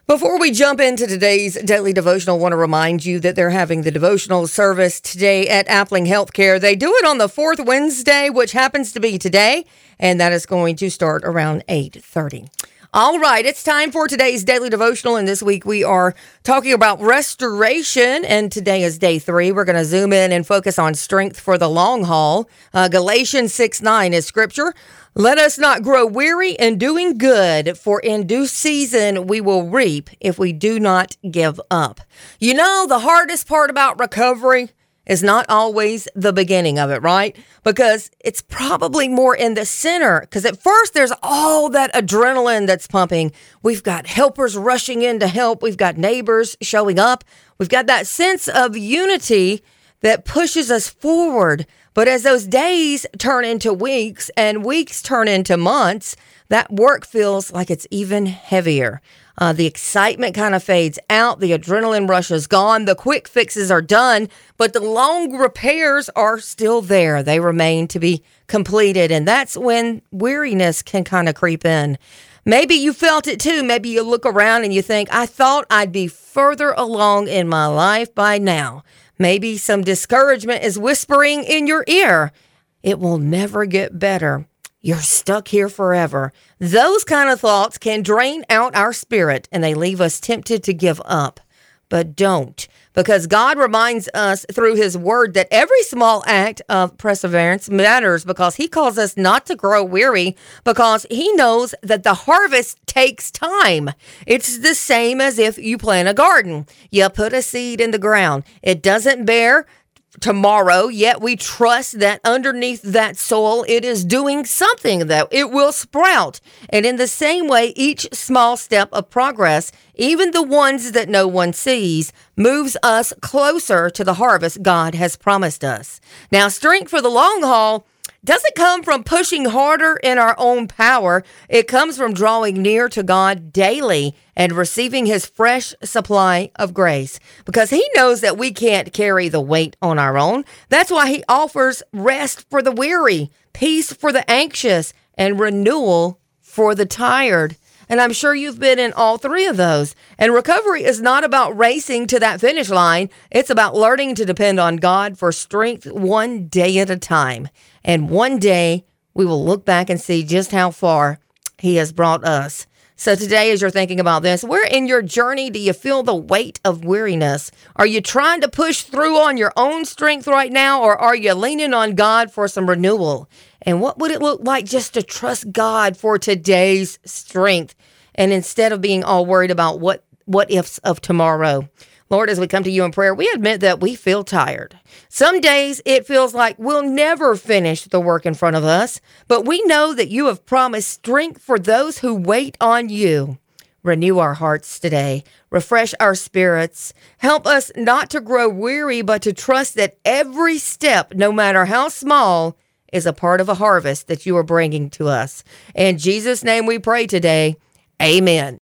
Before we jump into today's daily devotional, I want to remind you that they're having the devotional service today at Appling Healthcare. They do it on the fourth Wednesday, which happens to be today, and that is going to start around 8:30. All right, it's time for today's daily devotional, and this week we are talking about restoration, and today is day 3. We're going to zoom in and focus on strength for the long haul. Galatians 6:9 is scripture. Let us not grow weary in doing good, for in due season we will reap if we do not give up. You know, the hardest part about recovery is not always the beginning of it, right? Because it's probably more in the center. Because at first there's all that adrenaline that's pumping. We've got helpers rushing in to help. We've got neighbors showing up. We've got that sense of unity that pushes us forward. But as those days turn into weeks and weeks turn into months, that work feels like it's even heavier. The excitement kind of fades out. The adrenaline rush is gone. The quick fixes are done, but the long repairs are still there. They remain to be completed, and that's when weariness can kind of creep in. Maybe you felt it too. Maybe you look around and you think, I thought I'd be further along in my life by now. Maybe some discouragement is whispering in your ear. It will never get better. You're stuck here forever. Those kind of thoughts can drain out our spirit and they leave us tempted to give up. But don't, because God reminds us through his word that every small act of perseverance matters, because he calls us not to grow weary, because he knows that the harvest takes time. It's the same as if you plant a garden. You put a seed in the ground. It doesn't bear tomorrow, yet we trust that underneath that soil, it is doing something, that it will sprout. And in the same way, each small step of progress, even the ones that no one sees, moves us closer to the harvest God has promised us. Now, strength for the long haul doesn't come from pushing harder in our own power. It comes from drawing near to God daily and receiving his fresh supply of grace, because he knows that we can't carry the weight on our own. That's why he offers rest for the weary, peace for the anxious, and renewal for the tired. And I'm sure you've been in all three of those. And recovery is not about racing to that finish line. It's about learning to depend on God for strength one day at a time. And one day we will look back and see just how far he has brought us. So today, as you're thinking about this, where in your journey do you feel the weight of weariness? Are you trying to push through on your own strength right now, or are you leaning on God for some renewal? And what would it look like just to trust God for today's strength, and instead of being all worried about what ifs of tomorrow? Lord, as we come to you in prayer, we admit that we feel tired. Some days it feels like we'll never finish the work in front of us, but we know that you have promised strength for those who wait on you. Renew our hearts today. Refresh our spirits. Help us not to grow weary, but to trust that every step, no matter how small, is a part of a harvest that you are bringing to us. In Jesus' name we pray today. Amen.